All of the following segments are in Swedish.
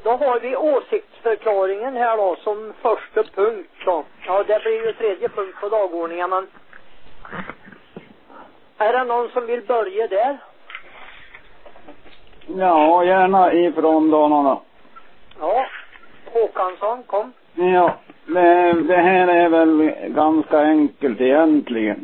Då har vi åsiktsförklaringen här då som första punkt då. Ja, det blir ju tredje punkt på dagordningen, men är det någon som vill börja där? Ja, gärna ifrån Dalarna. Ja, Håkansson, kom. Ja, det här är väl ganska enkelt egentligen.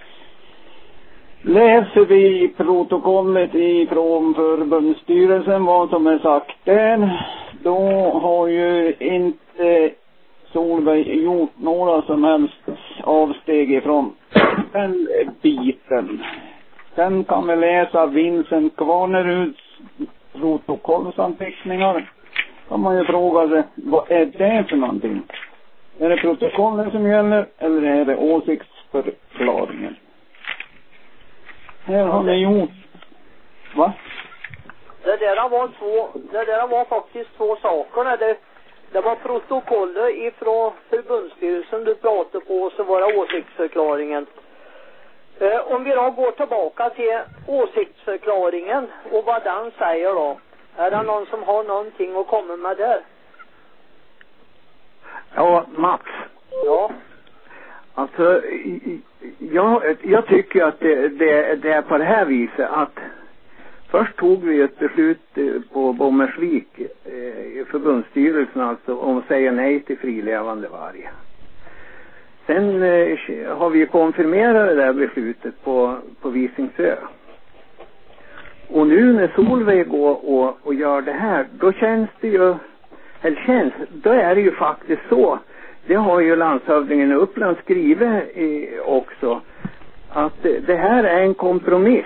Läser vi protokollet ifrån förbundsstyrelsen vad som är sagt där, då har ju inte Solveig gjort några som helst avsteg ifrån den biten. Sen kan vi läsa Vincent Kvarneruds protokollsanteckningar. Kan man ju fråga sig, vad är det för någonting? Är det protokollet som gäller eller är det åsiktsförklaringen? Här har ni gjort. Va? Det där var faktiskt två saker. Det var protokollet ifrån förbundsstyrelsen du pratade på, och så var det åsiktsförklaringen. Om vi då går tillbaka till åsiktsförklaringen och vad den säger då. Är det någon som har någonting att komma med där? Ja, Mats. Ja. Alltså, jag tycker att det är på det här viset att först tog vi ett beslut på Bommersvik i förbundsstyrelsen alltså om att säga nej till frilevande varg. Sen har vi konfirmerat det där beslutet på Visingsö. Och nu när Solveig går och gör det här, då känns det ju, då är det ju faktiskt så. Det har ju landshövdingen i Uppland skrivit också, att det här är en kompromiss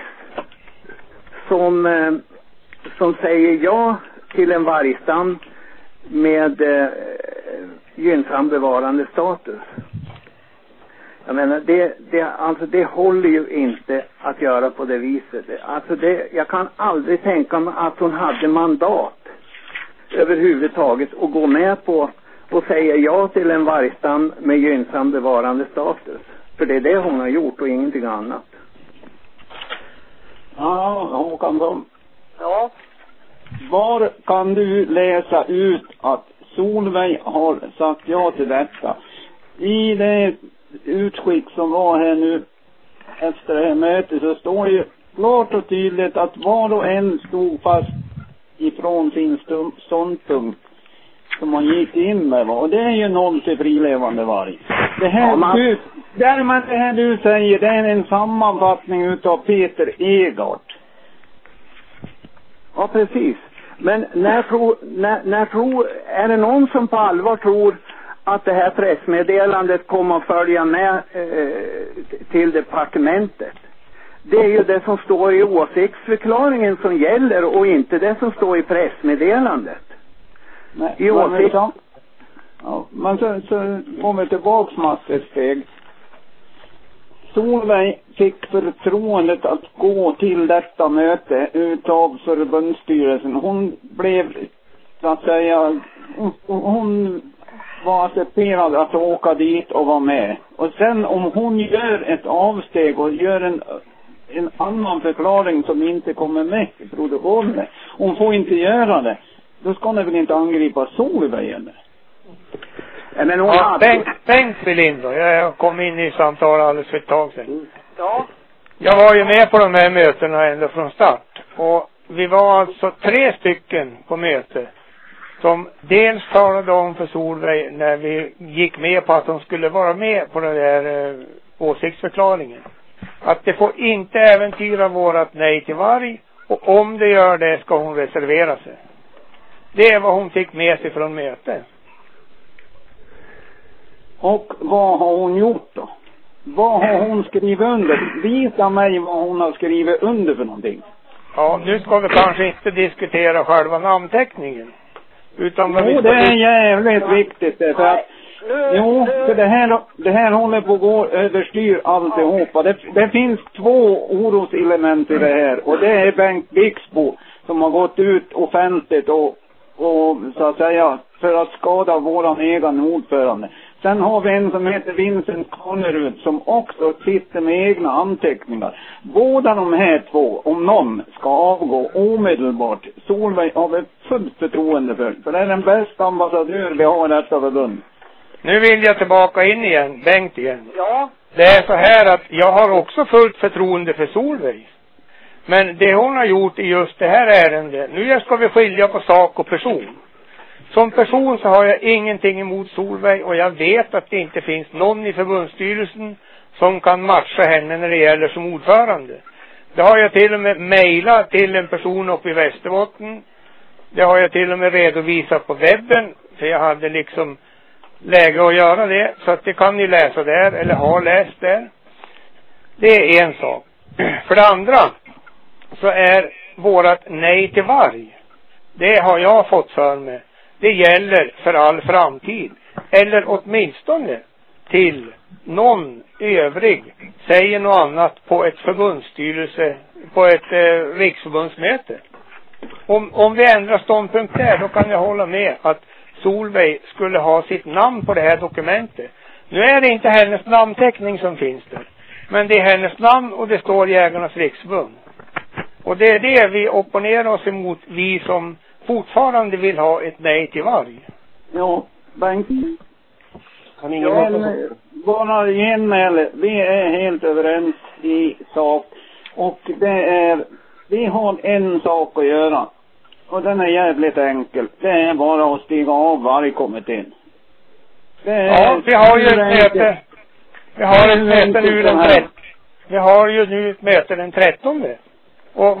som säger ja till en vargstam med gynnsam bevarande status. Jag menar, det håller ju inte att göra på det viset. Alltså jag kan aldrig tänka mig att hon hade mandat överhuvudtaget att gå med på och säga ja till en vargstam med gynnsam bevarande status. För det är det hon har gjort och ingenting annat. Ja, Håkansson. Ja. Var kan du läsa ut att Solveig har sagt ja till detta? I det utskick som var här nu efter det här mötet så står ju klart och tydligt att var och en stod fast ifrån sin ståndpunkt som man gick in med. Och det är ju noll till frilevande varg. Det här du säger, det är en sammanfattning utav Peter Egart. Ja, precis. Men är det någon som på allvar tror att det här pressmeddelandet kommer att följa med till departementet? Det är ju det som står i åsiktsförklaringen som gäller och inte det som står i pressmeddelandet. Nej, men så kommer vi tillbaks massor ett steg. Solveig fick förtroendet att gå till detta möte utav förbundsstyrelsen. Hon blev, så att säga, hon var accepterad att åka dit och vara med. Och sen om hon gör ett avsteg och gör en annan förklaring som inte kommer med i produktionen, hon får inte göra det, då ska hon väl inte angripa Solveig eller? Men hon Bengt Belindo, jag kom in i samtal alldeles för ett tag sedan. Ja. Jag var ju med på de här mötena ända från start. Och vi var alltså 3 stycken på möte som dels talade om för Solveig när vi gick med på att de skulle vara med på den där åsiktsförklaringen. Att det får inte äventyra vårat nej till varg, och om det gör det ska hon reservera sig. Det är vad hon fick med sig från mötet. Och vad har hon gjort då? Vad har hon skrivit under? Visa mig vad hon har skrivit under för någonting. Ja, nu ska vi kanske inte diskutera själva namnteckningen. Utan det är jävligt viktigt det, för att för det här håller på att gå överstyr alltihopa. Det finns 2 oroselement i det här, och det är Bengt Bixbo som har gått ut offentligt och så att säga för att skada våran egen ordförande. Sen har vi en som heter Vincent Connerud som också sitter med egna anteckningar. Båda de här två, om någon ska avgå omedelbart, Solveig har vi fullt förtroende för det är den bästa ambassadör vi har i detta förbund. Nu vill jag tillbaka in igen, Bengt igen. Ja. Det är så här att jag har också fullt förtroende för Solveig. Men det hon har gjort i just det här ärendet, nu ska vi skilja på sak och person. Som person så har jag ingenting emot Solveig och jag vet att det inte finns någon i förbundsstyrelsen som kan matcha henne när det gäller som ordförande. Det har jag till och med mejlat till en person uppe i Västerbotten. Det har jag till och med redovisat på webben, för jag hade liksom läge att göra det, så att det kan ni läsa där eller ha läst där. Det är en sak. För det andra så är vårat nej till varg, det har jag fått för mig, det gäller för all framtid, eller åtminstone till någon övrig säger något annat på ett förbundsstyrelse, på ett riksförbundsmöte. Om vi ändrar ståndpunkt där, då kan jag hålla med att Solveig skulle ha sitt namn på det här dokumentet. Nu är det inte hennes namnteckning som finns där, men det är hennes namn och det står Jägarnas riksförbund. Och det är det vi opponerar oss emot, vi som fortfarande vill ha ett nej till varg. Ja, Bengt. Kan ingen bara genmäle. Vi är helt överens i sak. Och vi har en sak att göra. Och den är jävligt enkel. Det är bara att stiga av vargkommittén. Ja, vi har ju ett möte. Vi har ett möte nu den 13. Vi har ju nu ett möte den 13. Och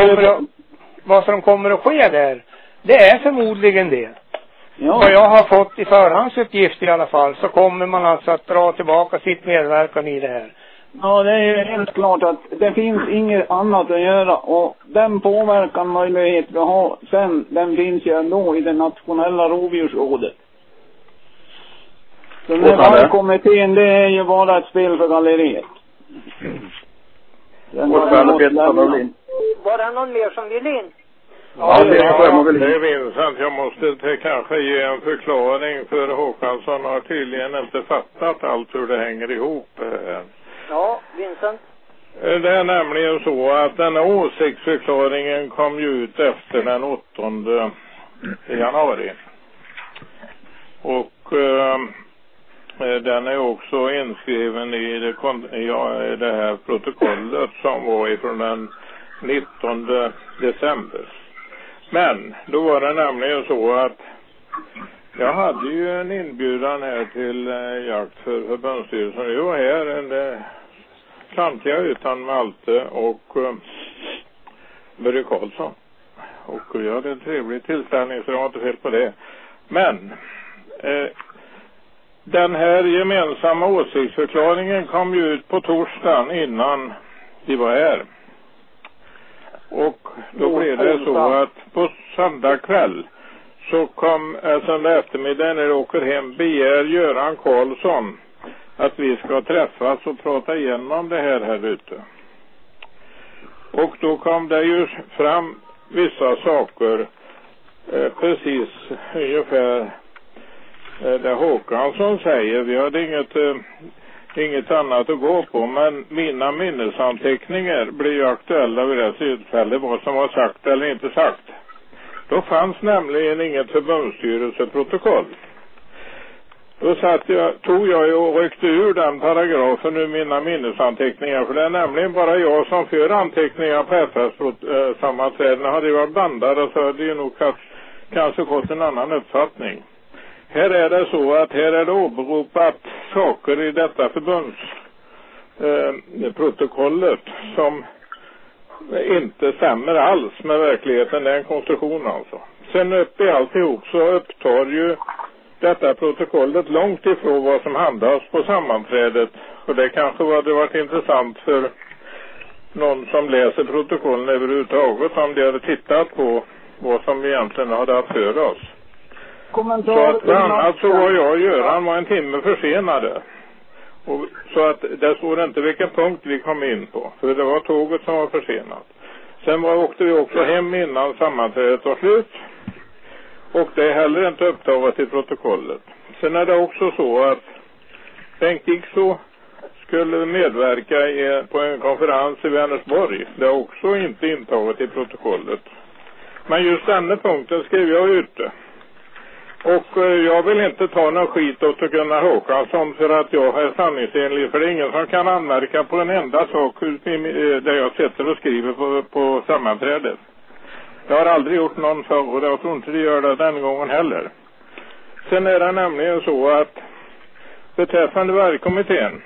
vad som kommer att ske där, det är förmodligen det. Ja. Vad jag har fått i förhandsuppgift i alla fall, så kommer man alltså att dra tillbaka sitt medverkan i det här. Ja, det är ju helt klart att det finns inget annat att göra, och den påverkan möjlighet vi har sen, den finns ju ändå i det nationella rovdjursrådet. Så den här kommittén, det är ju bara ett spel för galleriet. Var det någon mer som vill in? Ja, det är Vincent. Jag måste kanske ge en förklaring, för Håkansson har tydligen inte fattat allt hur det hänger ihop. Ja, Vincent. Det är nämligen så att den här åsiktsförklaringen kom ju ut efter den 8 januari. Och den är också inskriven i det här protokollet som var ifrån den 19 december. Men då var det nämligen så att jag hade ju en inbjudan här till jakt för förbundsstyrelsen. Jag var här samtliga utan Malte och Börje Karlsson. Och jag hade en trevlig tillställning, så det var inte fel på det. Men den här gemensamma åsiktsförklaringen kom ju ut på torsdagen innan vi var här. Och då blev det så att på söndag kväll så kom, söndag eftermiddag när jag åker hem, begär Göran Karlsson att vi ska träffas och prata igenom det här ute. Och då kom det ju fram vissa saker, precis ungefär det Håkansson säger. Vi hade inget annat att gå på, men mina minnesanteckningar blir ju aktuella vid det tillfället, vad som var sagt eller inte sagt. Då fanns nämligen inget förbundsstyrelseprotokoll. Då tog jag och ryckte ur den paragrafen ur mina minnesanteckningar, för det är nämligen bara jag som för anteckningar på FS-sammanträden. Hade jag varit bandare så hade jag nog kanske fått en annan uppfattning. Här är det så att här är det åberopat saker i detta förbundsprotokollet som inte stämmer alls med verkligheten. Det är en konstruktion alltså. Sen upp i alltihop så upptar ju detta protokollet långt ifrån vad som handlas på sammanträdet. Och det kanske hade varit intressant för någon som läser protokollen överhuvudtaget om de hade tittat på vad som vi egentligen hade att för oss. Så att bland annat så var jag och Göran var en timme försenade. Och så att det står inte vilken punkt vi kom in på. För det var tåget som var försenat. Sen åkte vi också hem innan sammanträdet var slut. Och det är heller inte upptaget i protokollet. Sen är det också så att Bengt Ixo skulle medverka på en konferens i Vänersborg. Det är också inte intaget i protokollet. Men just denna punkten skrev jag ute. Och jag vill inte ta någon skit åt Gunnar Håkansson för att jag är sanningsenlig. För det är ingen som kan anmärka på en enda sak där jag sitter och skriver på sammanträdet. Jag har aldrig gjort någon sak och jag tror inte det gör det den gången heller. Sen är det nämligen så att beträffande vargkommittén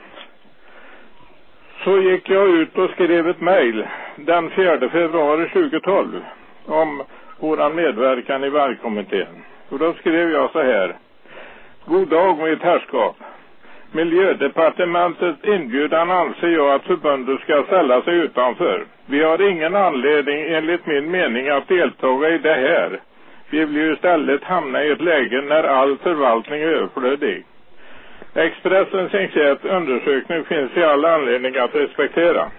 så gick jag ut och skrev ett mejl den 4 februari 2012 om våran medverkan i vargkommittén. Och då skrev jag så här: God dag mitt herrskap. Miljödepartementets inbjudan anser jag att förbundet ska ställa sig utanför. Vi har ingen anledning enligt min mening att deltaga i det här. Vi vill ju istället hamna i ett läge när all förvaltning är överflödig. Expressens enkät undersökning finns i all anledning att respektera.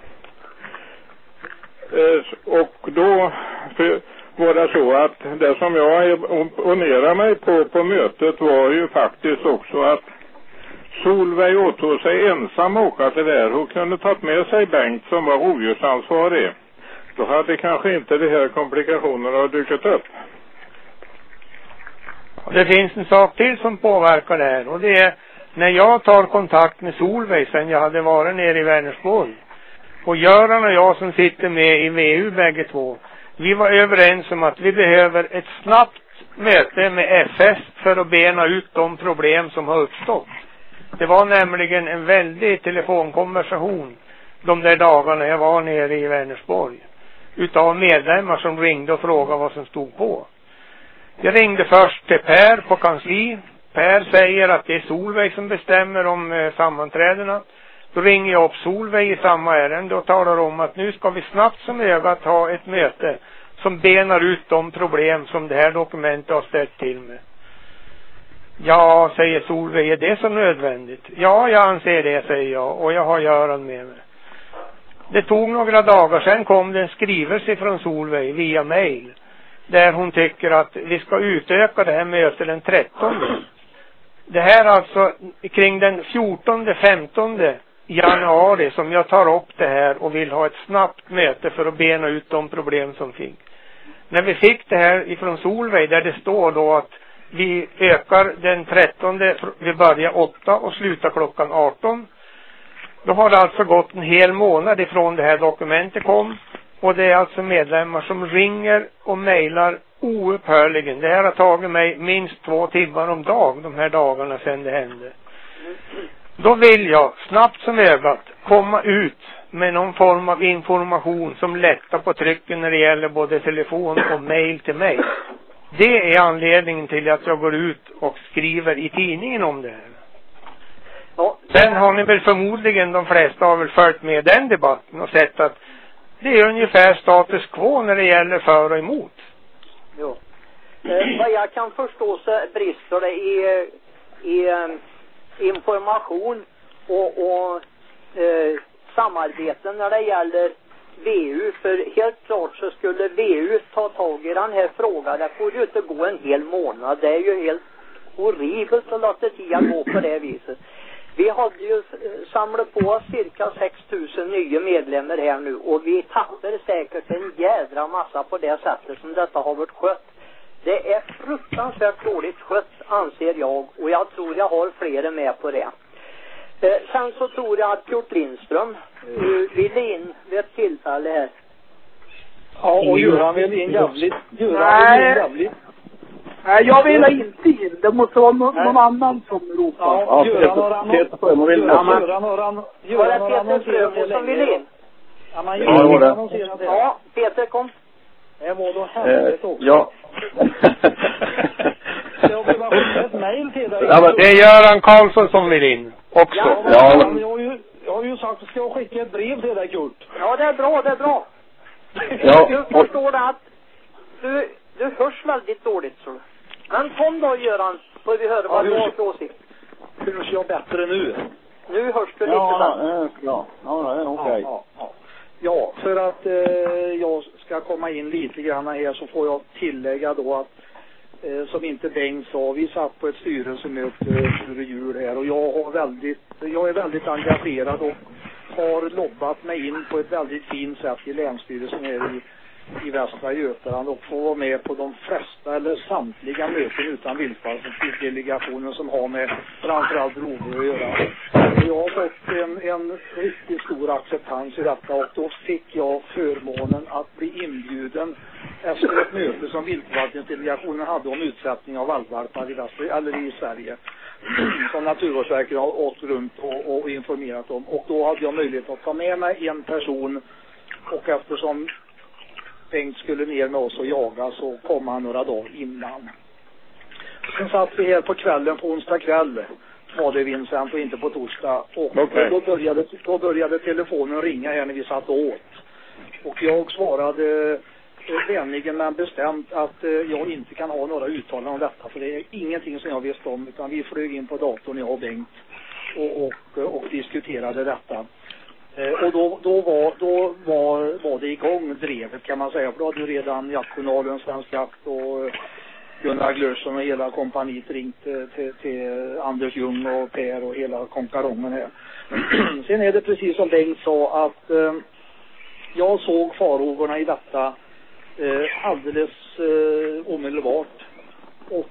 Och då var det så att det som jag opponerade mig på mötet var ju faktiskt också att Solveig åtog sig ensam åka till där. Hon kunde tagit med sig Bengt som var rovdjursansvarig. Då hade kanske inte de här komplikationerna dykt upp. Det finns en sak till som påverkar det här, och det är när jag tar kontakt med Solveig sen jag hade varit nere i Vänersborg. Och Göran och jag som sitter med i VU bägge två, vi var överens om att vi behöver ett snabbt möte med FS för att bena ut de problem som har uppstått. Det var nämligen en väldig telefonkonversation de där dagarna jag var nere i Vänersborg utav medlemmar som ringde och frågade vad som stod på. Jag ringde först till Per på kansli. Per säger att det är Solveig som bestämmer om sammanträdena. Då ringer jag upp Solveig i samma ärende och talar om att nu ska vi snabbt som ögat ha ett möte som benar ut de problem som det här dokumentet har ställt till med. Ja, säger Solveig, är det så nödvändigt? Ja, jag anser det, säger jag, och jag har Göran med mig. Det tog några dagar, sen kom det en skrivelse från Solveig via mail där hon tycker att vi ska utöka det här mötet den 13. Det här alltså kring den 14-15 januari som jag tar upp det här och vill ha ett snabbt möte för att bena ut de problem som finns. När vi fick det här ifrån Solveig där det står då att vi ökar den 13, vi börjar 8 och slutar klockan 18. Då har det alltså gått en hel månad ifrån det här dokumentet kom. Och det är alltså medlemmar som ringer och mejlar oupphörligen. Det här har tagit mig minst 2 timmar om dag de här dagarna sedan det hände. Då vill jag snabbt som ögat komma ut med någon form av information som lättar på trycken när det gäller både telefon och mejl till mig. Det är anledningen till att jag går ut och skriver i tidningen om det här. Ja. Sen har ni väl förmodligen, de flesta har väl följt med den debatten och sett att det är ungefär status quo när det gäller för och emot. Ja. Vad jag kan förstå så brister det i information och samarbeten när det gäller VU. För helt klart så skulle VU ta tag i den här frågan. Det får ju inte gå en hel månad. Det är ju helt horribelt att låta tiden gå på det viset. Vi hade ju samlat på cirka 6 000 nya medlemmar här nu. Och vi tappar säkert en jädra massa på det sättet som detta har varit skött. Det är fruktansvärt dåligt skött anser jag. Och jag tror jag har flera med på det. Sen så tror jag att Kurt Lindström ville in vid ett tillfälle här. Ja, och Göran vill in jävligt. Nej, jag vill inte in. Det måste vara någon annan som ropar. Ja, Peter Frömo vill in. Var det Peter Frömo som vill in? Ja, man gör det. Ja, Peter kom. Jag må då helvete också. Ja. Jag vill bara skicka ett mejl till dig. Ja, det är Göran Karlsson som vill in också. Ja. Jag har ju sagt att ska jag skicka ett brev till dig, Kurt. Ja, det är bra, det är bra. Ja. Jag förstår att du hörs väldigt dåligt så. Men kom då Göran, får vi höra vad du har för åsikt. Hörs jag bättre nu? Nu hörs du lite bättre. Ja, okej. Ja, för att jag ska komma in lite grann här så får jag tillägga då att som inte Bengt sa. Vi satt på ett styrelsemöte före jul här och jag är väldigt engagerad och har lobbat mig in på ett väldigt fint sätt i länsstyrelsen här i Västra Götaland och få vara med på de flesta eller samtliga möten utan viltförvaltningsdelegationen som har med framförallt rovdjur att göra. Jag har fått en riktigt stor acceptans i detta och då fick jag förmånen att bli inbjuden efter ett möte som viltförvaltningsdelegationen hade om utsättning av valpvalpar i Sverige. Som Naturvårdsverket har åkt runt och informerat om. Och då hade jag möjlighet att ta med mig en person och eftersom Bengt skulle ner med oss och jaga så kom han några dagar innan. Sen satt vi här på kvällen, på onsdag kväll var det Vincent och inte på torsdag. Och då började telefonen ringa här när vi satt åt. Och jag svarade vänligen men bestämt att jag inte kan ha några uttalanden om detta. För det är ingenting som jag visste om utan vi flög in på datorn jag och Bengt och diskuterade detta. Och då var det igång drevet kan man säga. För då hade ju redan Jaktjournalen, Svensk Jakt och Gunnar Glörsson och hela kompaniet ringt till Anders Ljung och Per och hela konkarongen här. Sen är det precis som Bengt sa att jag såg farhågorna i detta alldeles omedelbart. Och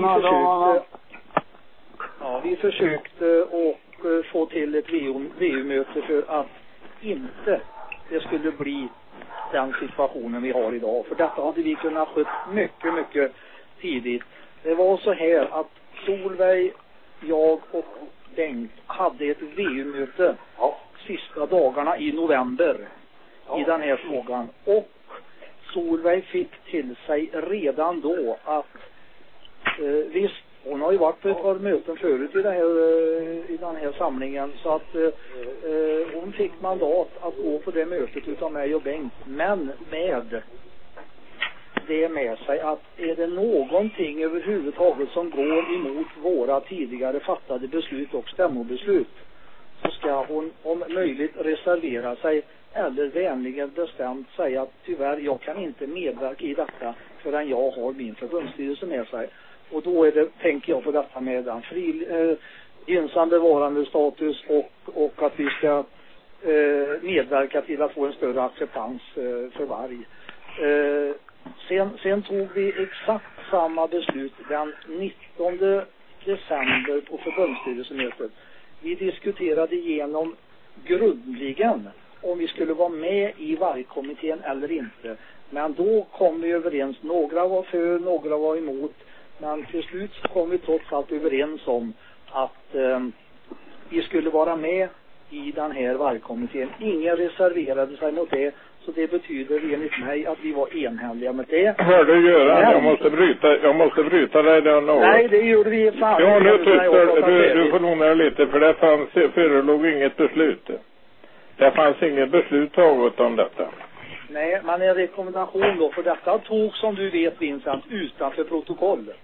vi försökte och få till ett VU-möte för att inte det skulle bli den situationen vi har idag. För detta hade vi kunnat skött mycket, mycket tidigt. Det var så här att Solveig, jag och Bengt hade ett VU-möte sista dagarna i november i den här frågan. Och Solveig fick till sig redan då att visst, hon har ju varit på ett par möten förut i den här samlingen så att hon fick mandat att gå på det mötet utav mig och Bengt. Men med det med sig att är det någonting överhuvudtaget som går emot våra tidigare fattade beslut och stämmobeslut så ska hon om möjligt reservera sig eller vänligen bestämt säga att tyvärr jag kan inte medverka i detta förrän jag har min förbundsstyrelse med sig. Och då är det, tänker jag på detta med en gynnsam bevarande status och att vi ska medverka till att få en större acceptans för varg. Sen tog vi exakt samma beslut den 19 december på förbundsstyrelsemötet. Vi diskuterade igenom grundligen om vi skulle vara med i vargkommittén eller inte. Men då kom vi överens. Några var för, några var emot. Men till slut så kom vi trots allt överens om att vi skulle vara med i den här vargkommittén. Ingen reserverade sig mot det. Så det betyder enligt mig att vi var enhälliga med det. Hör du Göran, jag måste bryta dig där något. Nej, det gjorde vi fan. Ja, nu tycker du får låna lite för det förelåg inget beslut. Det fanns inget beslut taget om detta. Nej, men en rekommendation då, för detta tog som du vet Vincent utanför protokollet.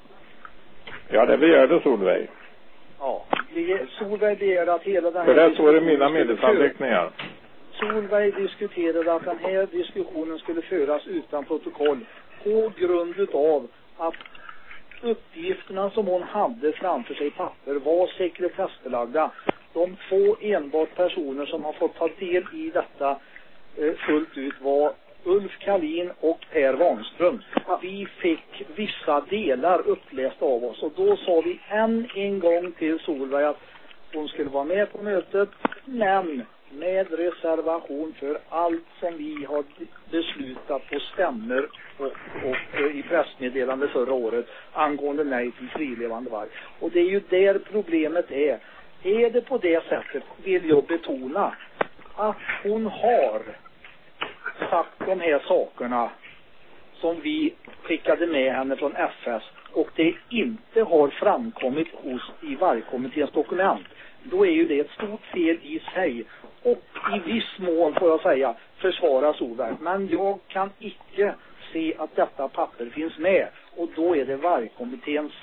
Ja, det begärde Solveig. Ja, Solveig begärde att hela den här... För det står i mina medelsanteckningar. Solveig diskuterade att den här diskussionen skulle föras utan protokoll på grund av att uppgifterna som hon hade framför sig i papper var sekretessbelagda. De två enbart personer som har fått ta del i detta fullt ut var Ulf Kalin och Per Wanström. Vi fick vissa delar upplästa av oss och då sa vi än en gång till Solveig att hon skulle vara med på mötet men med reservation för allt som vi har beslutat på stämmor och i pressmeddelande förra året angående nej till frilevande varg. Och det är ju där problemet är. Är det på det sättet vill jag betona att hon har sagt de här sakerna som vi skickade med henne från FS och det inte har framkommit i vargkommitténs dokument. Då är ju det ett stort fel i sig och i viss mån får jag säga försvara Solveig. Men jag kan icke se att detta papper finns med och då är det vargkommitténs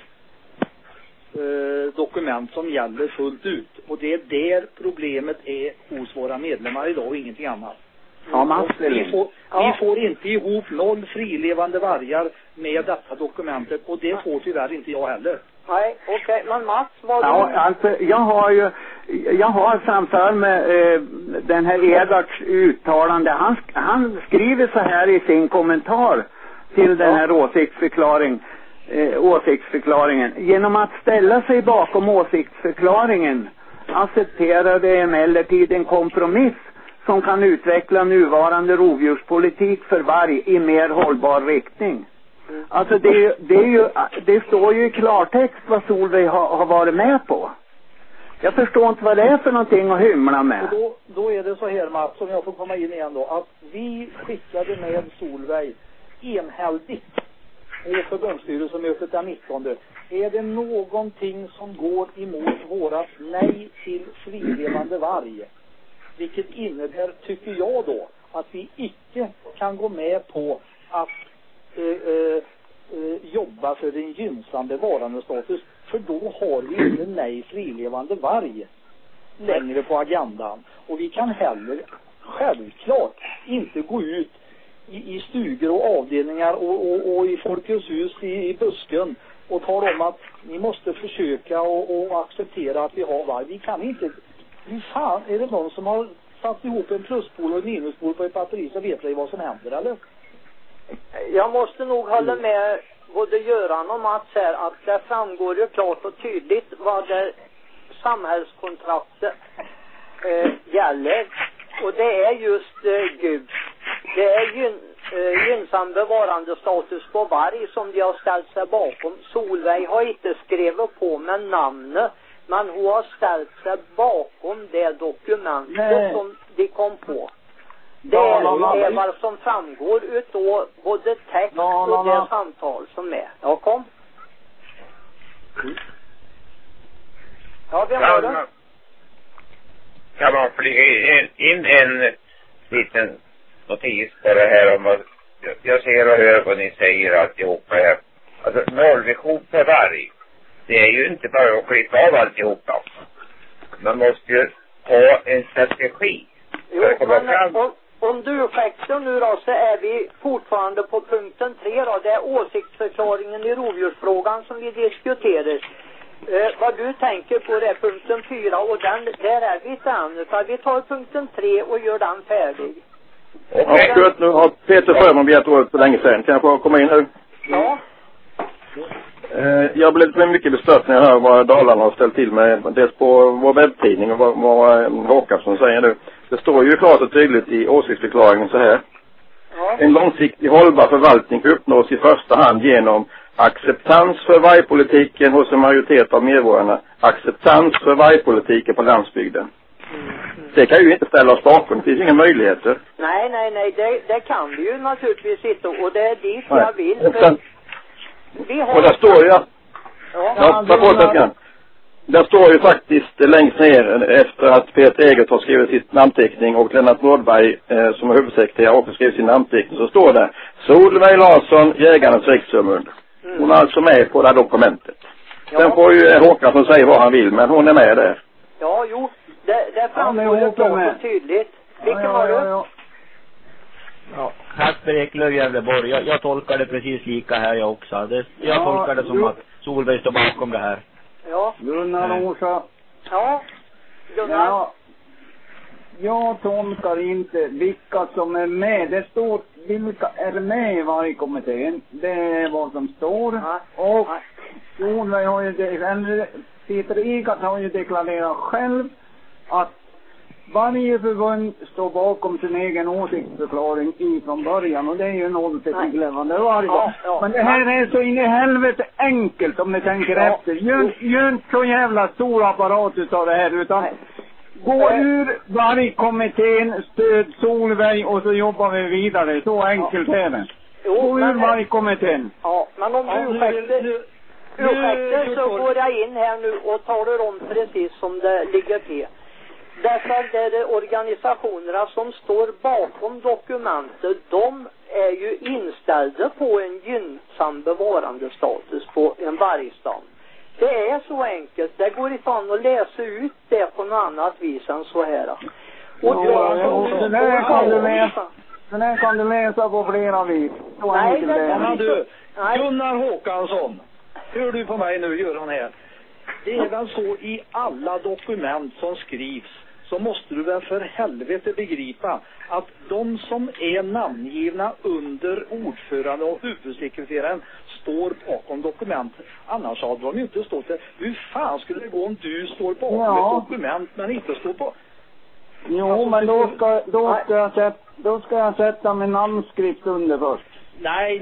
dokument som gäller fullt ut och det är där problemet är hos våra medlemmar idag och ingenting annat. Ja, Mats vi får inte ihop 0 frilevande vargar med detta dokumentet, och det får tyvärr inte jag heller. Nej, okej. Men Mats, vad Ja, alltså jag har framför mig den här Edarts uttalande. Han skriver så här i sin kommentar till den här åsiktsförklaringen. Genom att ställa sig bakom åsiktsförklaringen accepterade emellertid en kompromiss som kan utveckla nuvarande rovdjurspolitik för varg i mer hållbar riktning. Alltså det står ju i klartext vad Solveig har varit med på. Jag förstår inte vad det är för någonting att hymla med. Och då är det så här, Mats, om jag får komma in igen då, att vi skickade med Solveig enhälligt på förbundsstyrelsemötet den 19. Är det någonting som går emot våra nej till frilevande varg, vilket innebär, tycker jag då, att vi icke kan gå med på att jobba för en gynnsam bevarandestatus, för då har vi inte nej frilevande varg längre på agendan. Och vi kan heller självklart inte gå ut i stugor och avdelningar och i Folkets hus i busken och tala om att ni måste försöka och acceptera att vi har varg. Vi kan inte. Hur fan är det någon som har satt ihop en pluspol och en minuspol på ett batteri, så vet vi vad som händer, eller? Jag måste nog hålla med både Göran och Mats här att det framgår ju klart och tydligt vad det samhällskontraktet gäller. Och det är just Gud. Det är gynnsam bevarandestatus på varg som de har ställt sig bakom. Solveig har inte skrivit på med namnet, men hon har ställt sig bakom det dokumentet som de kom på. Det är vad som framgår utav både text och det samtal som är. Ja, kom. Ja, vem var det? Kan man flyga in en liten notis på det här om att jag ser och hör vad ni säger alltihopa här. Alltså nollvision för varg, det är ju inte bara att klippa av alltihopa. Man måste ju ha en strategi. Jo, men om du ursäktar nu då, så är vi fortfarande på punkten 3 då. Det är åsiktsförklaringen i rovdjursfrågan som vi diskuterar. Vad du tänker på det är punkten 4, och där är vi inte än, utan vi tar punkten 3 och gör den färdig. Ja, gott, nu har Peter Sjöman begärt ordet för länge sedan. Kan jag få komma in nu? Ja. Jag blev mycket bestört när jag hör vad Dalarna har ställt till med, dels på vår webbtidning och vad Håkansson säger nu. Det står ju klart och tydligt i åsiktsförklaringen så här. Ja. En långsiktig hållbar förvaltning uppnås i första hand genom acceptans för vargpolitiken hos en majoritet av medborgarna. Acceptans för vargpolitiken på landsbygden. Det kan ju inte ställa oss bakom. Det finns inga möjligheter. Nej. Det kan vi ju naturligtvis inte. Och det är dit jag vill. Och där står ju... Där står ju faktiskt längst ner efter att Peter Egert har skrivit sitt namnteckning och Lennart Nordberg som är huvudsekreterare också skrivit sin namnteckning, så står det Solveig Larsson, Jägarnas riksförbund. Hon är alltså med på det här dokumentet. Ja. Sen får ju Håkansson säga vad han vill, men hon är med där. Ja, jo. Det framgår ju klart och tydligt. Vilken var du? Ja, Kasper Eklöf, Gävleborg. Jag tolkar det precis lika här jag också. Jag tolkar det som att Solveig står bakom det här. Ja. Gunnar Åsa. Ja. Gunnar. Ja. Jag tolkar inte vilka som är med. Det står vilka är med i varje kommittén. Det är vad som står. Och Solveig har ju Peter Egert har ju deklarerat själv att varje förbund står bakom sin egen åsiktsförklaring ifrån början, och det är ju något till glömmande varje gång. Men det här är så in i helvete enkelt om ni tänker efter. Gör inte så jävla stor apparat utav det här, utan gå ur varje kommittén, stöd Solveig och så jobbar vi vidare. Så enkelt är det. Gå ur varje kommittén. Ja, men om du ursäkter så går jag in här nu och talar om precis som det ligger till. Därför är det organisationerna som står bakom dokumentet, de är ju inställda på en gynnsam bevarandestatus på en vargstam. Det är så enkelt, det går inte an att läsa ut det på något annat vis än så här. Den här kan du läsa på flera vis. Nej, du. Gunnar Håkansson. Hör du på mig nu, gör han här. Det är väl så i alla dokument som skrivs, så måste du väl för helvete begripa att de som är namngivna under ordförande och huvudsekreteraren står bakom dokumentet. Annars hade de ju inte stått där. Hur fan skulle det gå om du står bakom ett dokument men inte står på? Jo, alltså, men då ska jag sätta min namnskrift under först. Nej.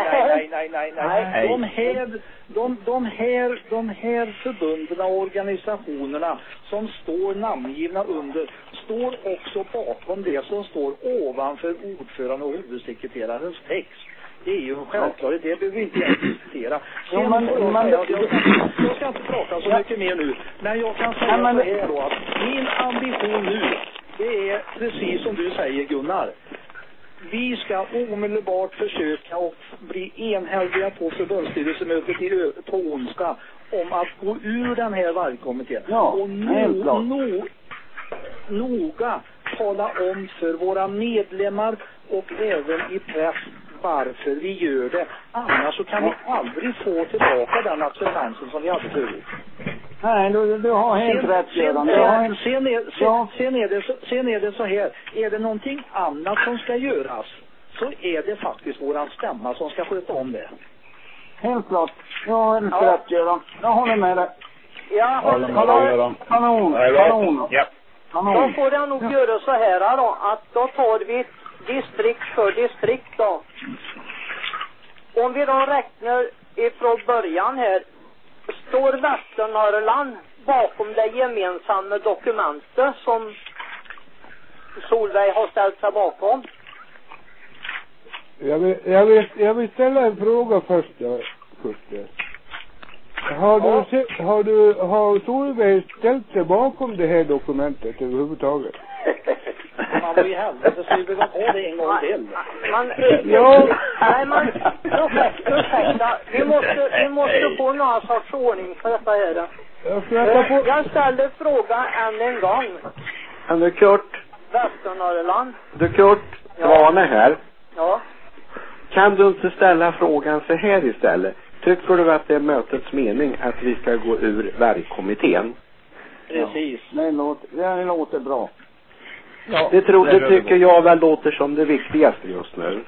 De här förbunden och organisationerna som står namngivna under står också bakom det som står ovanför ordförande och huvudsekreterarens text. Det är ju självklart, det behöver vi inte diskutera. Jag ska inte prata så mycket mer nu, men jag kan säga så här då, att min ambition nu, det är precis som du säger, Gunnar. Vi ska omedelbart försöka att bli enhälliga på förbundsstyrelsemötet på onsdag om att gå ur den här vargkommittén. Och noga tala om för våra medlemmar och även i press varför vi gör det. Annars så kan vi aldrig få tillbaka den acceptansen som vi hade förut. Nej, du har helt rätt. Sen är det så här. Är det någonting annat som ska göras, så är det faktiskt våran stämma som ska sköta om det. Helt klart. Jag har helt rätt, Göran. Jag håller med dig. Kanon. Då får jag nog göra så här då, att då tar vi distrikt för distrikt då. Om vi då räknar ifrån början här, står Västernorrland bakom det gemensamma dokumentet som Solveig har ställt sig bakom? Jag vill ställa en fråga först. Har Solveig ställt sig bakom det här dokumentet överhuvudtaget? Man var ju helvete, så vi behöver ha det en gång till. Ursäkta, vi måste få några sorts ordning för detta här. Jag ställer frågan en gång. Men du Kurt. Västernorrland. Du Kurt, Svane här. Ja. Kan du inte ställa frågan så här istället? Tycker du att det är mötets mening att vi ska gå ur vargkommittén? Precis. Det låter bra. Ja, det tycker jag väl låter som det viktigaste just nu.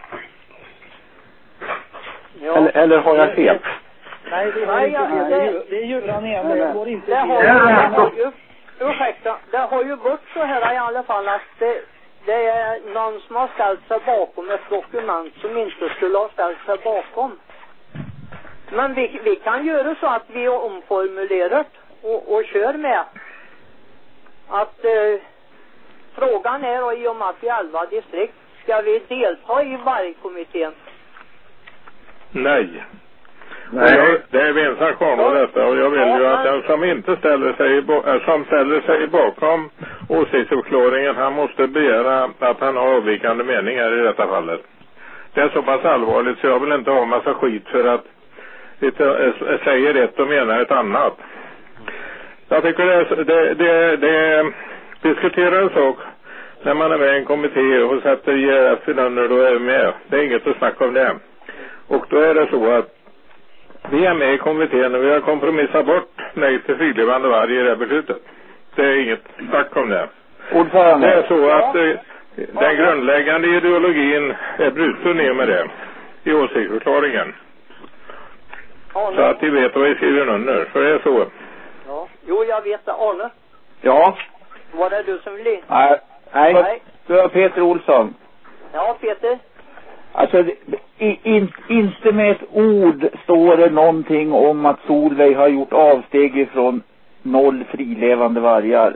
Ja. Eller har jag fel? Nej, det är Göran igen. Det går inte. Ursäkta, det har ju varit så här i alla fall att det är någon som har ställt sig bakom ett dokument som inte skulle ha ställt sig bakom. Men vi kan göra så att vi omformulerar och kör med att frågan är då, i och med att vi är 11 distrikt, ska vi delta i vargkommittén? Nej. Det är Vinsakon och detta, och jag vill ju att den som inte ställer sig bakom åsiktsförklaringen, han måste begära att han har avvikande meningar i detta fallet. Det är så pass allvarligt så jag vill inte ha massa skit för att säger ett och menar ett annat. Jag tycker det diskuterar en sak när man är med i en kommitté och sätter IRF i den när du är med. Det är inget att snacka om det. Och då är det så att vi är med i kommittén och vi har kompromissat bort nej till frilevande varg i det beslutet. Det är inget snack om det. Ordförande. Det är så att den grundläggande ideologin är bruten ner med det i åsiktsförklaringen. Så att de vet vad vi skriver under. För det är så. Ja. Jo, jag vet det. Arne? Ja. Var det du som ville? Nej. Du är Peter Olsson. Ja, Peter. Alltså, inte med ett ord står det någonting om att Solveig har gjort avsteg ifrån 0 frilevande vargar.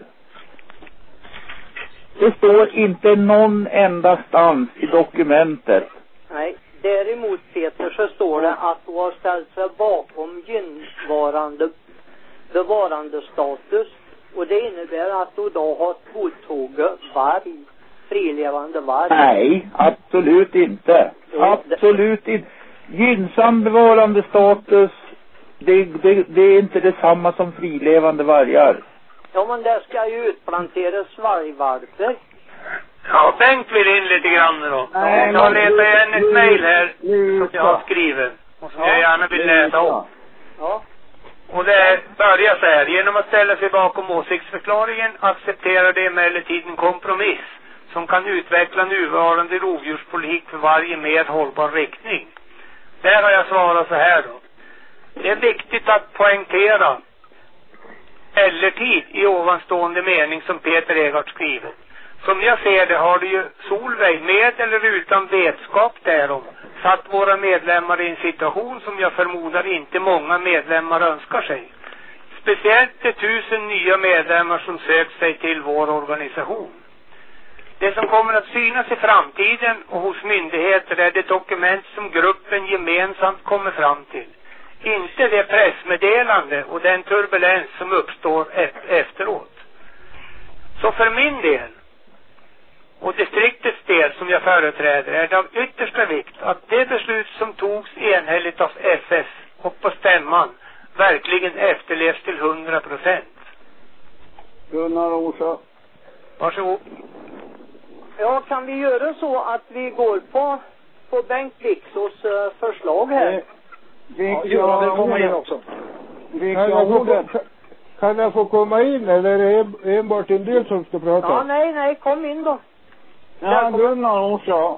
Det står inte någon endastans i dokumentet. Nej, däremot Peter så står det att du har ställt sig bakom bevarandestatus. Och det innebär att du då har godtagit varg, frilevande varg. Nej, absolut inte. Absolut inte. Gynnsam bevarandestatus, det är inte detsamma som frilevande vargar. Ja, men det ska ju utplanteras vargvalper Ja, Bengt vill in lite grann då. Jag letar igen ett mejl här som jag har skrivit och som jag gärna vill läsa om. Ja. Och det börjar så här. Genom att ställa sig bakom åsiktsförklaringen accepterar det emellertid en kompromiss som kan utveckla nuvarande rovdjurspolitik för varje mer hållbar riktning. Där har jag svarat så här då. Det är viktigt att poängtera tid i ovanstående mening som Peter Eghardt skrivit. Som jag ser det har det ju Solveig med eller utan vetskap därom satt våra medlemmar i en situation som jag förmodar inte många medlemmar önskar sig. Speciellt de 1000 nya medlemmar som sökt sig till vår organisation. Det som kommer att synas i framtiden och hos myndigheter är det dokument som gruppen gemensamt kommer fram till. Inte det pressmeddelande och den turbulens som uppstår efteråt. Så för min del och distriktets del som jag företräder är det av yttersta vikt att det beslut som togs enhälligt av FS och på stämman verkligen efterlevs till 100%. Gunnar Orsa. Varsågod. Ja, kan vi göra så att vi går på Bengt Wixås förslag här? Göran vill komma in också. Kan jag få komma in eller är det enbart en del som ska prata? Ja, nej, kom in då. Ja, Gunnar Orsa.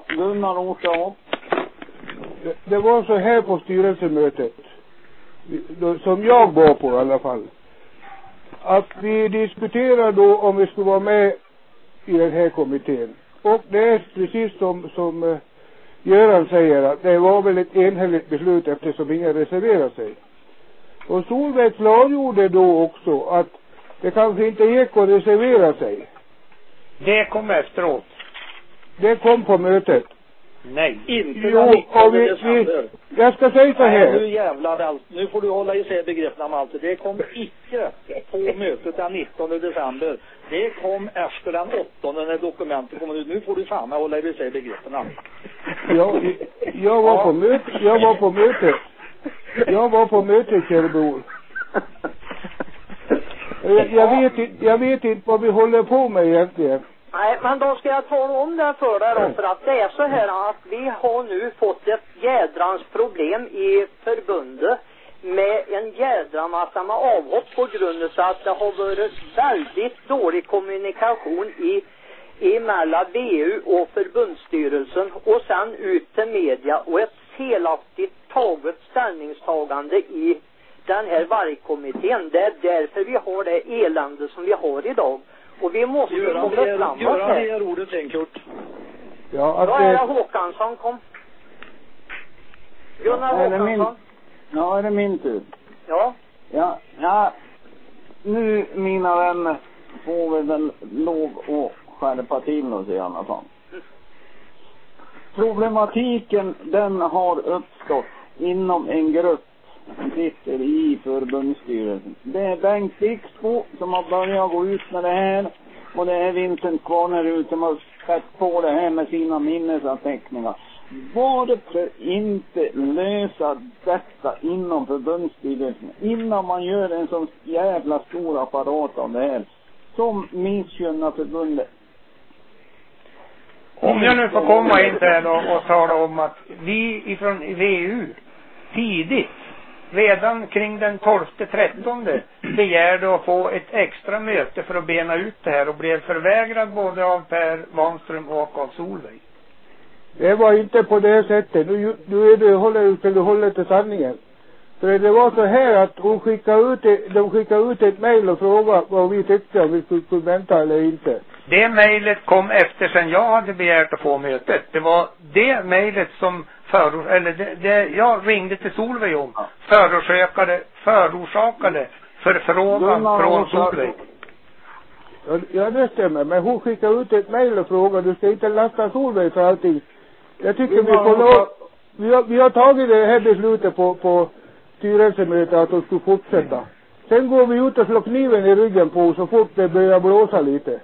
Det var så här på styrelsemötet, som jag var på i alla fall, att vi diskuterar då om vi skulle vara med i den här kommittén. Och det är precis som Göran säger, att det var väl ett enhälligt beslut eftersom ingen reserverade sig. Och Solveig klargjorde då också att det kanske inte gick att reservera sig. Det kom efteråt. Det kom på mötet. Nej. Inte den 19 december. Jag ska säga så här. Nej, nu jävlar allt. Nu får du hålla isär begreppen om allt. Det kom icke på mötet den 19 december. Det kom efter den 8 när dokumentet kom ut. Nu får du fan hålla isär begreppen allt. Jag var på mötet. Jag var på mötet, kära bror. Jag vet inte vad vi håller på med egentligen. Nej, men då ska jag tala om det för dig då, för att det är så här att vi har nu fått ett jädrans problem i förbundet med en jädra massa med avhopp på grund av att det har varit väldigt dålig kommunikation mellan VU och förbundsstyrelsen och sen ut till media och ett felaktigt taget ställningstagande i den här vargkommittén. Det är därför vi har det elände som vi har idag. Och vi måste komma framåt här. Göra det ordet enkelt. Ja, att då är det Håkansson, kom. Gunnar Håkansson. Ja, är det min tur? Ja. Ja, nu mina vänner får vi väl lov att skärpa till oss i alla fall. Problematiken, den har uppstått inom en grupp som sitter i förbundsstyrelsen. Det är Bengt Wixå som har börjat gå ut med det här, och det är Vincent Kvarnerud som har sett på det här med sina minnesanteckningar. Varför inte lösa detta inom förbundsstyrelsen innan man gör en sån jävla stor apparat av det här som missgynnar förbundet? Om jag nu får komma in där och tala om att vi ifrån VU tidigt, redan kring den 12-13 begärde att få ett extra möte för att bena ut det här och blev förvägrad både av Per Wanström och av Solveig. Det var inte på det sättet. Nu är du håller till sanningen. För det var så här att de skickade ut ett mejl och frågade vad vi tyckte om vi skulle vänta eller inte. Det mejlet kom efter sen jag hade begärt att få mötet. Det var det mejlet som jag ringde till Solveig om. Förorsakade förfrågan från Solveig. Ja, det stämmer. Men hon skickade ut ett mejl och frågade, du ska inte lasta Solveig för allting. Jag tycker vi har tagit det här beslutet på styrelsemötet att de skulle fortsätta. Sen går vi ut och slår kniven i ryggen på så fort det börjar blåsa lite.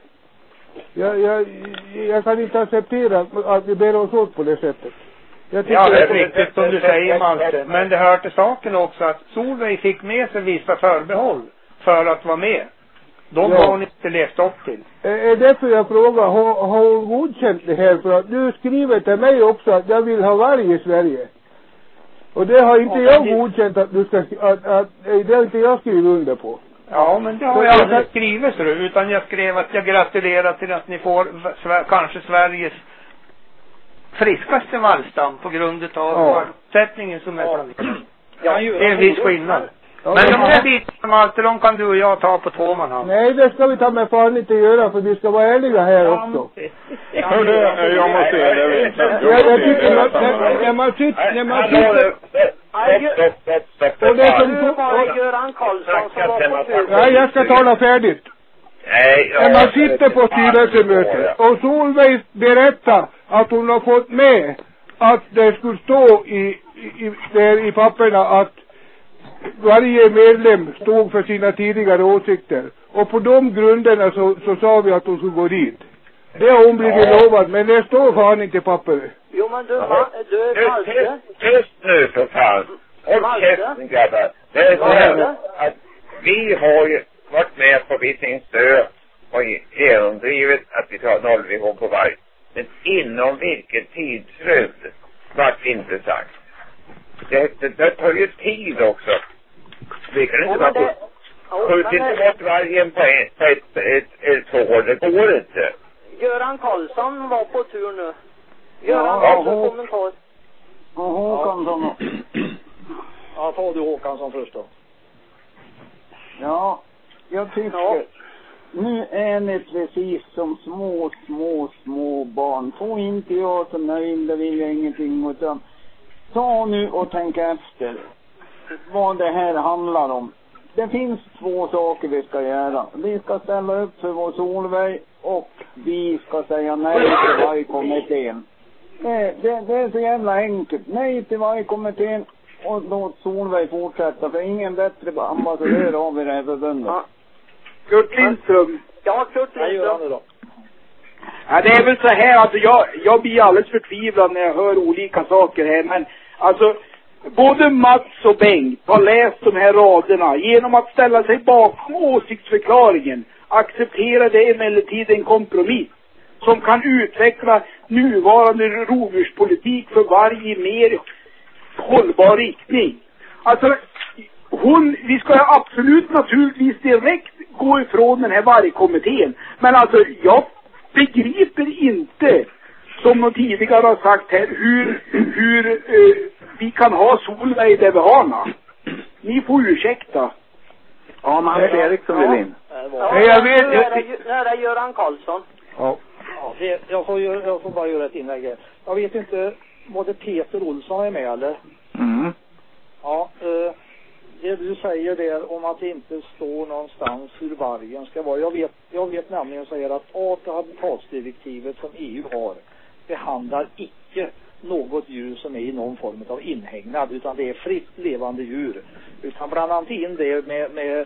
Jag kan inte acceptera att vi ber oss åt på det sättet. Ja, det är riktigt som du säger, Malte. Men det hör till saken också att Solveig fick med sig vissa förbehåll för att vara med. De har hon inte levt upp till. Är därför jag frågar, har hon godkänt det här? För att du skriver till mig också att jag vill ha varg i Sverige. Och det har inte jag godkänt att du ska, att det har inte jag skrivit under på. Ja, men det har jag aldrig skrivit så, utan jag skrev att jag gratulerar till att ni får kanske Sveriges friskaste vallstam på grund av sättningen som är planerad. Ja, det är en viss skillnad. Men de här bitarna alltid, de kan du och jag ta på 2 man. Nej, det ska vi ta med fan inte göra, för vi ska vara ärliga här också. Hörde, jag måste säga det. Jag tycker när man sitter och det som Göran Karlsson som var på tur. Nej, jag ska tala färdigt. När man sitter på styrelsemöte och Solveig berättar att hon har fått med att det skulle stå där i papperna att varje medlem stod för sina tidigare åsikter. Och på de grunderna så sa vi att hon skulle gå dit. Det har hon blivit lovad, men det står fan inte i pappret. Jo, men du Malte. Tyst nu för fan. Håll käften, grabbar. Det är så här att vi har ju varit med på Visingsö och genomdrivit att vi tar nollvision på varg. Men inom vilket tidsrymd vart inte sagt. Det tar ju tid också. Vi kan inte bara skjuta inte bort vargen på ett år. Det går inte. Göran Karlsson var på tur nu. Göran Karlsson kommentar. Och Håkansson. Ja, tar du Håkansson först då. Ja, jag tycker nu är ni precis som små barn. Får inte jag så nöjd, det vill jag ingenting, utan ta nu och tänk efter vad det här handlar om. Det finns 2 saker vi ska göra. Vi ska ställa upp för vår Solveig och vi ska säga nej till vargkommittén. Det är så jävla enkelt. Nej till vargkommittén och låt Solveig fortsätta, för ingen bättre ambassadör har vi det här förbundet. Ja. Kurt Lindström. Ja, Kurt Lindström. Ja, det är väl så här, alltså jag blir alldeles förtvivlad när jag hör olika saker här, men alltså både Mats och Bengt har läst de här raderna. Genom att ställa sig bakom åsiktsförklaringen accepterade emellertid en kompromiss som kan utveckla nuvarande rovdjurspolitik för varje mer hållbar riktning. Alltså vi ska absolut naturligtvis direkt gå ifrån den här vargkommittén, men alltså jag begriper inte, som de tidigare har sagt här, hur vi kan ha Solveig där vi har na. Ni får ursäkta. Ja, men Hans Eriksson vill in. Jag vet. När är Göran Karlsson? Ja. Jag får bara göra ett inlägg. Jag vet inte, var det Peter Olsson är med eller? Mm. Ja, det du säger där om att det inte står någonstans hur vargen ska vara. Jag vet nämligen säger att art- och habitatsdirektivet som EU har behandlar icke något djur som är i någon form av inhägnad, utan det är fritt levande djur. Utan bland annat in det med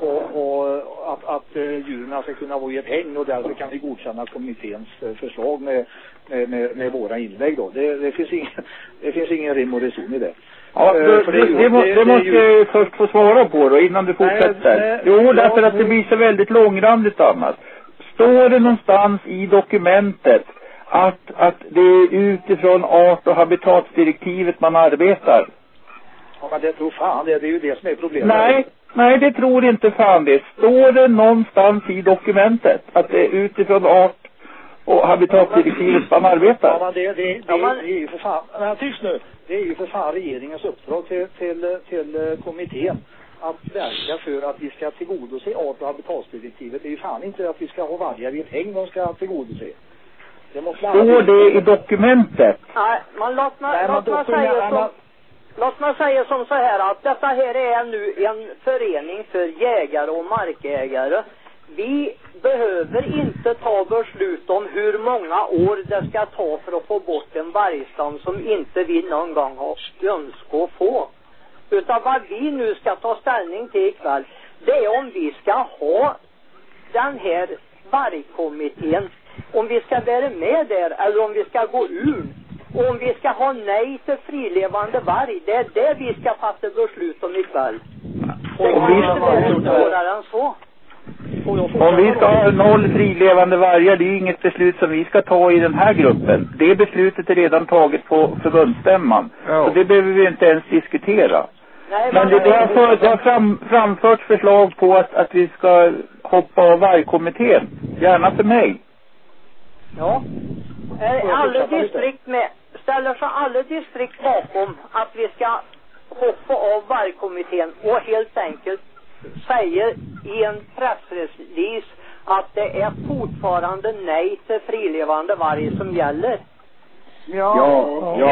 att djuren ska kunna vara i ett hägn, och därför kan vi godkänna kommitténs förslag med våra inlägg då. Det finns ingen rim och reson i det. Ja, det måste jag först få svara på då, innan du fortsätter. Jo, därför att det blir så väldigt långrandigt annars. Står det någonstans i dokumentet att det är utifrån art- och habitatsdirektivet man arbetar? Ja, men det tror fan, det är ju det som är problemet. Nej, det tror inte fan det. Står det någonstans i dokumentet att det är utifrån art- och habitatsdirektivet man arbetar? Ja, men det är ju för fan, men tyst nu. Det är ju för fan regeringens uppdrag till kommittén att verka för att vi ska tillgodose art- och habitatsdirektivet. Det är ju fan inte att vi ska ha vargar i ett hägn de ska tillgodose. Det måste står det i dokumentet? Nej, men låt mig säga som så här att detta här är nu en förening för jägare och markägare. Vi behöver inte ta beslut om hur många år det ska ta för att få bort en vargstam som inte vi någon gång har önskat få. Utan vad vi nu ska ta ställning till ikväll, det är om vi ska ha den här vargkommittén, om vi ska vara med där eller om vi ska gå ur. Och om vi ska ha nej till frilevande varg, det är det vi ska fatta beslut om ikväll. Det kan inte vara svårare än så. Om vi ska ha 0 frilevande vargar, det är inget beslut som vi ska ta i den här gruppen. Det beslutet är redan taget på förbundsstämman. Så det behöver vi inte ens diskutera. Nej, men det har framförts förslag på att vi ska hoppa av vargkommittén. Gärna för mig. Ja. Alla distrikt ställer sig alla distrikt bakom att vi ska hoppa av vargkommittén och helt enkelt säger i en pressrelease att det är fortfarande nej till frilevande varg som gäller. Ja.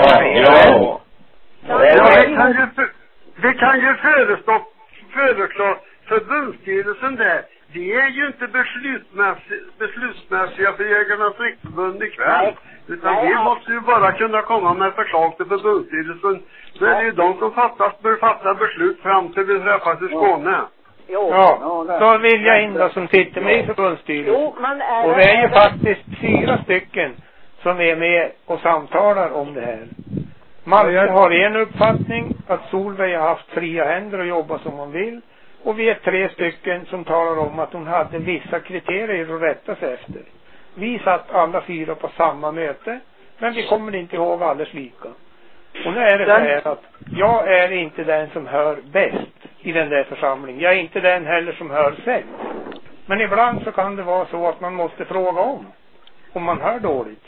Vi kan ju föreslå förbundsstyrelsen där. Det är ju inte beslutsmässiga för Jägarnas riksförbund ikväll. Utan vi måste ju bara kunna komma med förslag till förbundsstyrelsen. Så är det ju de som bör fatta beslut fram till vi träffas i Skåne. Ja, då vill jag in då som sitter med i förbundsstyrelsen. Och vi är ju faktiskt 4 stycken som är med och samtalar om det här. Malte har en uppfattning att Solveig har haft fria händer och jobba som hon vill. Och vi är 3 stycken som talar om att hon hade vissa kriterier att rätta sig efter. Vi satt alla 4 på samma möte, men vi kommer inte ihåg alldeles lika. Och nu är det så här att jag är inte den som hör bäst i den där församlingen. Jag är inte den heller som hör sätt. Men ibland så kan det vara så att man måste fråga om man hör dåligt.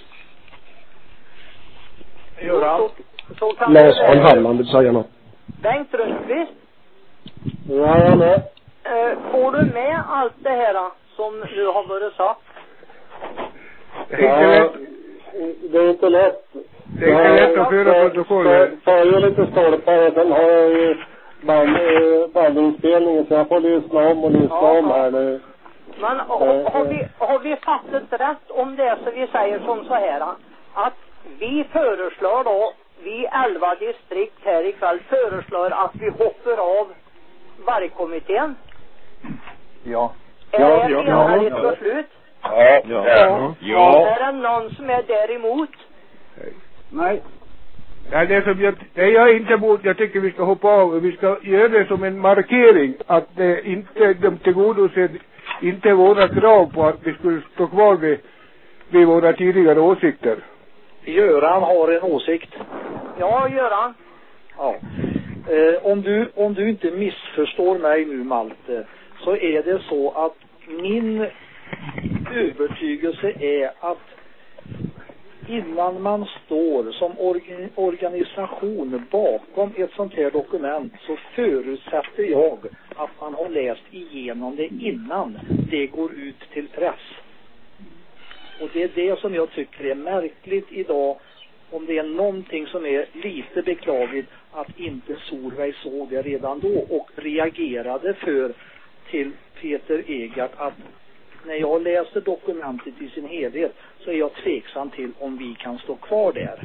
Lars von Halland vill säga något. Bengt Rönnqvist. Ja, jag med. Får du med allt det här som nu har varit sagt? Det är inte lätt. Det är inte lätt att föra protokollet. Jag är lite stolpare. Den har jag ju bandinspelningen så jag får lyssna om här nu. Men har vi fattat rätt om det så vi säger som så här att vi föreslår då, vi 11 distrikt här ikväll föreslår att vi hoppar av vargkommittén? Ja. Är det ett beslut? Ja. Är det någon som är däremot? Nej. Nej, det är jag inte emot. Jag tycker vi ska hoppa av och vi ska göra det som en markering att det inte de tillgodoser inte våra krav på att vi skulle stå kvar vid våra tidigare åsikter. Göran har en åsikt. Ja, Göran. Ja. Om du inte missförstår mig nu, Malte, så är det så att min övertygelse är att innan man står som organisation bakom ett sånt här dokument så förutsätter jag att man har läst igenom det innan det går ut till press. Och det är det som jag tycker är märkligt idag, om det är någonting som är lite beklagligt, att inte Solveig såg det redan då och reagerade till Peter Egert att när jag läste dokumentet i sin helhet så är jag tveksam till om vi kan stå kvar där.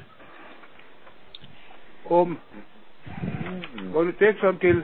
Var du tveksam till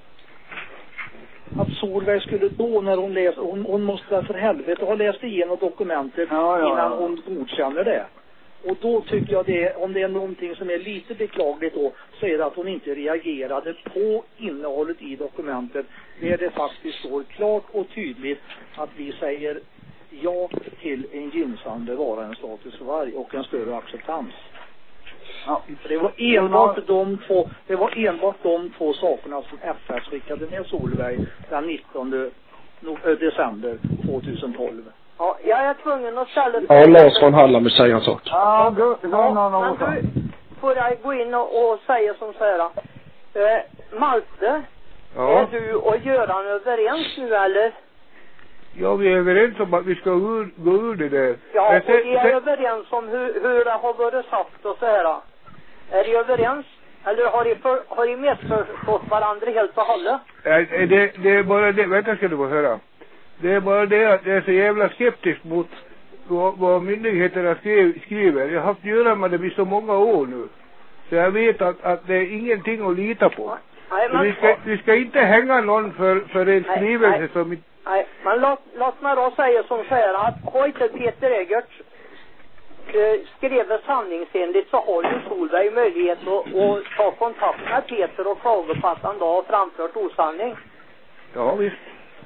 att Solveig skulle då när hon läste, hon måste för helvete ha läst igenom dokumentet innan hon godkänner det. Och då tycker jag om det är någonting som är lite beklagligt då, så är det att hon inte reagerade på innehållet i dokumentet där det faktiskt står klart och tydligt att vi säger ja till en gynnsam bevarandestatus för varg och en större acceptans. Ja, det var enbart de två sakerna som FS skickade med Solveig den 19 december 2012. Ja, jag är tvungen att ställa... Ja, Lars von Halland vill säga en sak. Men du, får jag gå in och säga som så här. Malte, är du och Göran överens nu eller? Ja, vi är överens om att vi ska gå ur det där. Ja, och vi är överens om hur det har varit sagt och så här. Är ni överens? Eller har ni missförstått varandra helt och hållet? Det är bara det, vänta ska du få höra. Det är bara det att jag är så jävla skeptisk mot vad myndigheterna skriver. Jag har haft göra med det i så många år nu. Så jag vet att det är ingenting att lita på. Nej, men, vi ska inte hänga någon för en skrivelse som... Nej, men låt mig då säga som så här att har inte Peter Egert skrivit sanningsenligt så har ju Solveig möjlighet att ta kontakt med Peter och klaga på att han då har framfört osanning. Ja, visst.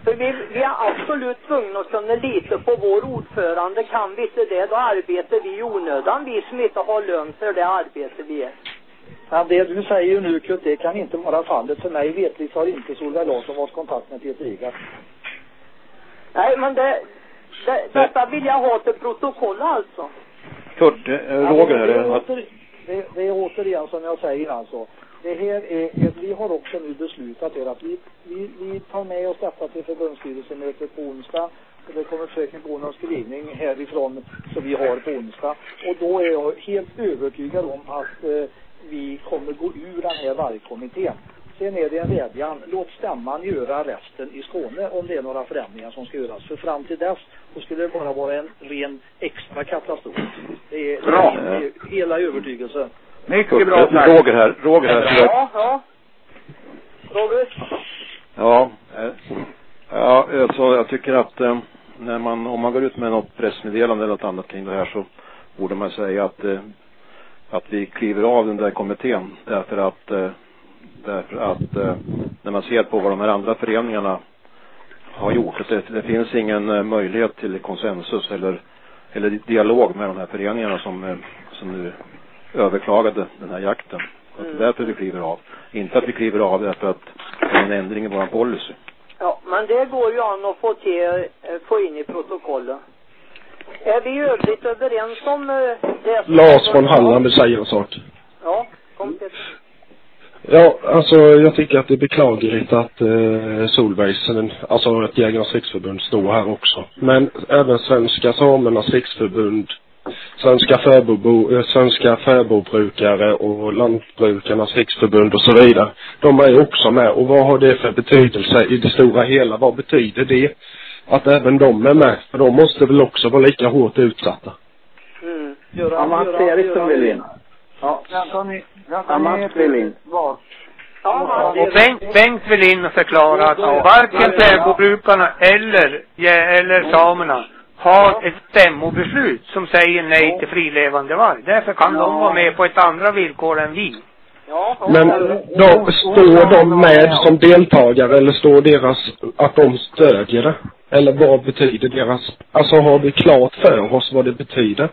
För vi är absolut tvungna att kunna lita på vår ordförande. Kan vi inte det, då arbetar vi i onödan. Vi som inte har lön för det arbete vi är. Men det du säger nu, Kurt, det kan inte vara fallet. För mig vetligt har inte Solveig Larsson varit kontakt med Peter Egardt. Nej, men detta vill jag ha till protokoll alltså. Kurt, Roger här. Det är återigen som jag säger alltså. Det här är, vi har också nu beslutat att vi tar med oss detta till förbundsstyrelsemötet på onsdag. Det kommer säkert gå någon skrivning härifrån som vi har på onsdag. Och då är jag helt övertygad om att vi kommer gå ur den här vargkommittén. Sen är det en vädjan. Låt stämman göra resten i Skåne om det är några förändringar som ska göras. För fram till dess så skulle det bara vara en ren extra katastrof. Det är bra. Hela övertygelsen. Mycket bra. Roger här. Ja. Roger? Ja, alltså jag tycker att om man går ut med något pressmeddelande eller något annat kring det här så borde man säga att vi kliver av den där kommittén därför att när man ser på vad de här andra föreningarna har gjort, att det finns ingen möjlighet till konsensus eller dialog med de här föreningarna som nu överklagade den här jakten. Att därför vi kliver av. Inte att vi kliver av därför att det är en ändring i vår policy. Ja, men det går ju an att få in i protokollet. Är vi övrigt överens om det? Lars från Halland säger en sak. Ja, kom till. Ja, alltså jag tycker att det är beklagligt att Solveig, alltså att Jägarnas riksförbund står här också. Men även Svenska Samernas riksförbund, Svenska fäbodbrukare och Lantbrukarnas riksförbund och så vidare. De är också med. Och vad har det för betydelse i det stora hela? Vad betyder det att även de är med? För de måste väl också vara lika hårt utsatta. Mats Eriksson vill in. Ja, Mats vill in. Och Bengt vill in och förklara att varken fäbodbrukarna eller samerna har ett stämmobeslut som säger nej till frilevande varg. Därför kan de vara med på ett andra villkor än vi. Men då står de med som deltagare eller står deras att de stödjer det? Eller vad betyder deras? Alltså har vi klart för oss vad det betyder?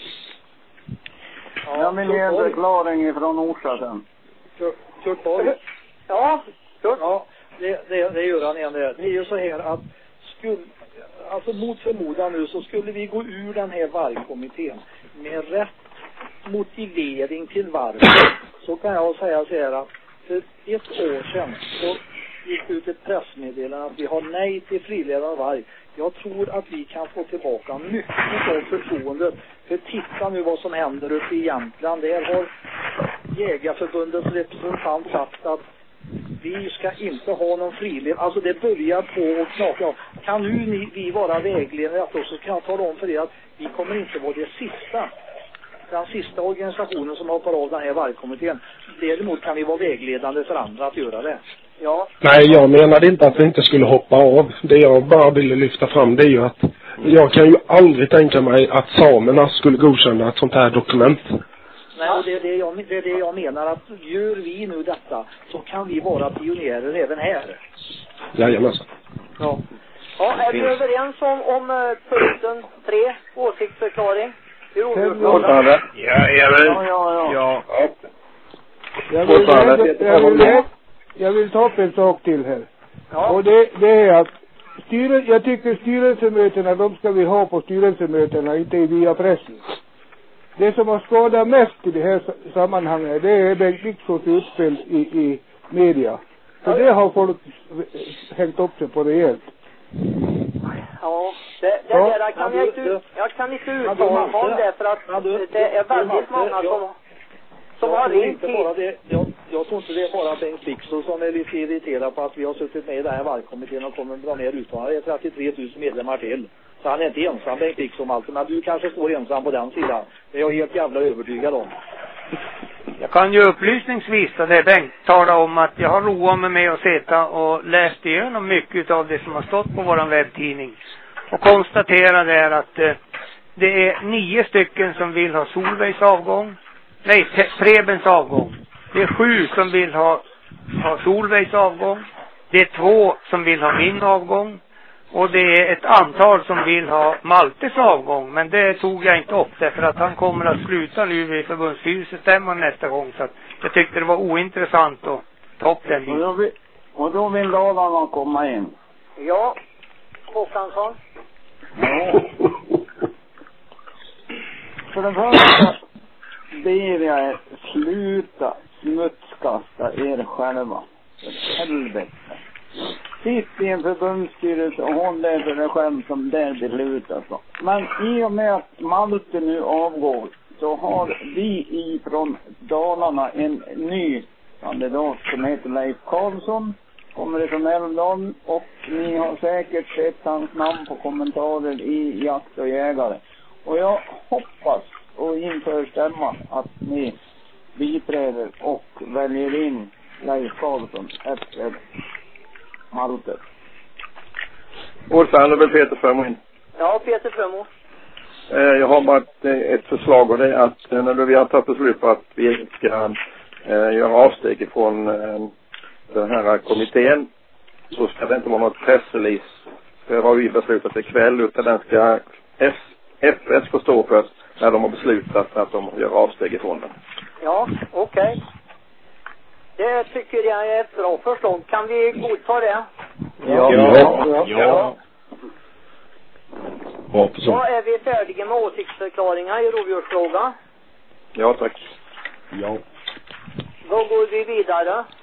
Jag vill ge en förklaring från Orsa sen. Kurt Borg. Ja, Kurt. Ja, det gör han igen det. Det är ju så här att alltså mot förmodan nu så skulle vi gå ur den här vargkommittén med rätt motivering till varför. Så kan jag säga så här att för ett år sedan så gick ut ett pressmeddelande att vi har nej till frilevande varg. Jag tror att vi kan få tillbaka mycket av förtroendet. För titta nu vad som händer uppe i Jämtland. Där har Jägarförbundets representant sagt att vi ska inte ha någon frilev. Alltså det börjar på att knaka. Kan nu vi vara vägledare så kan jag tala om för er att vi kommer inte vara den sista organisationen som hoppar av den här vargkommittén. Däremot kan vi vara vägledande för andra att göra det. Ja. Nej, jag menade inte att vi inte skulle hoppa av. Det jag bara ville lyfta fram det är ju att jag kan ju aldrig tänka mig att samerna skulle godkänna ett sånt här dokument. Nej, och det är det jag menar att gör vi nu detta så kan vi vara pionjärer även här. Jajamensan. Ja. Ja, är vi överens om punkten 3, åsiktsförklaring? Jag vill ta upp en sak till här. Ja. Och det är att jag tycker styrelsemötena, de ska vi ha på styrelsemötena, inte via pressen. Det som har skadat mest i det här sammanhanget, det är Bengt Wicksås utspel i media. Så det har folk hängt upp sig på rejält. Ja, där kan jag kan inte uttala om det för att det är väldigt många som har ringt hit. Jag tror inte det är bara Bengt Wicksås som är lite irriterad på att vi har suttit med i den här vargkommittén och kommer att dra ner uttalanden. Det är 33 000 medlemmar till. Så han är inte ensam, Bengt Wicksås, om allt. Men du kanske står ensam på den sidan. Det är jag helt jävla övertygad om. Jag kan ju upplysningsvis då det Bengt tala om att jag har roat mig med att sitta och läst igenom mycket av det som har stått på våran webbtidning. Och konstatera där att det är 9 stycken som vill ha Solveigs avgång. Nej, Prebens avgång. Det är 7 som vill ha Solveigs avgång. Det är 2 som vill ha min avgång. Och det är ett antal som vill ha Maltes avgång. Men det tog jag inte upp därför att han kommer att sluta nu vid förbundsstyrelsestämman nästa gång. Så att jag tyckte det var ointressant att ta upp den biten. Och då vill Dalarna komma in. Ja, Håkansson. Ja. För den första ber jag sluta smutskasta er själva. För helvete. Sitt i en förbundsstyrelse och håll det för dig själv som där beslutar så. Men i och med att Malte nu avgår så har vi ifrån Dalarna en ny kandidat som heter Leif Karlsson. Kommer från Älvdalen och ni har säkert sett hans namn på kommentarer i Jakt och jägare. Och jag hoppas och inför stämman att ni biträder och väljer in Leif Karlsson efter Malte. Ordförande väl Peter Frömo in. Ja, Peter Frömo. Jag har bara ett förslag och det är att när vi har tagit beslut på att vi ska göra avsteg från den här kommittén så ska det inte vara något pressrelease. Det har vi beslutat ikväll utan den ska FS få stå för när de har beslutat att de gör avsteg ifrån den. Ja, okej. Det tycker jag är ett bra förslag. Kan vi godta det? Ja. Då är vi färdiga med åsiktsförklaringar i rovdjursfrågan. Ja, tack. Ja. Då går vi vidare.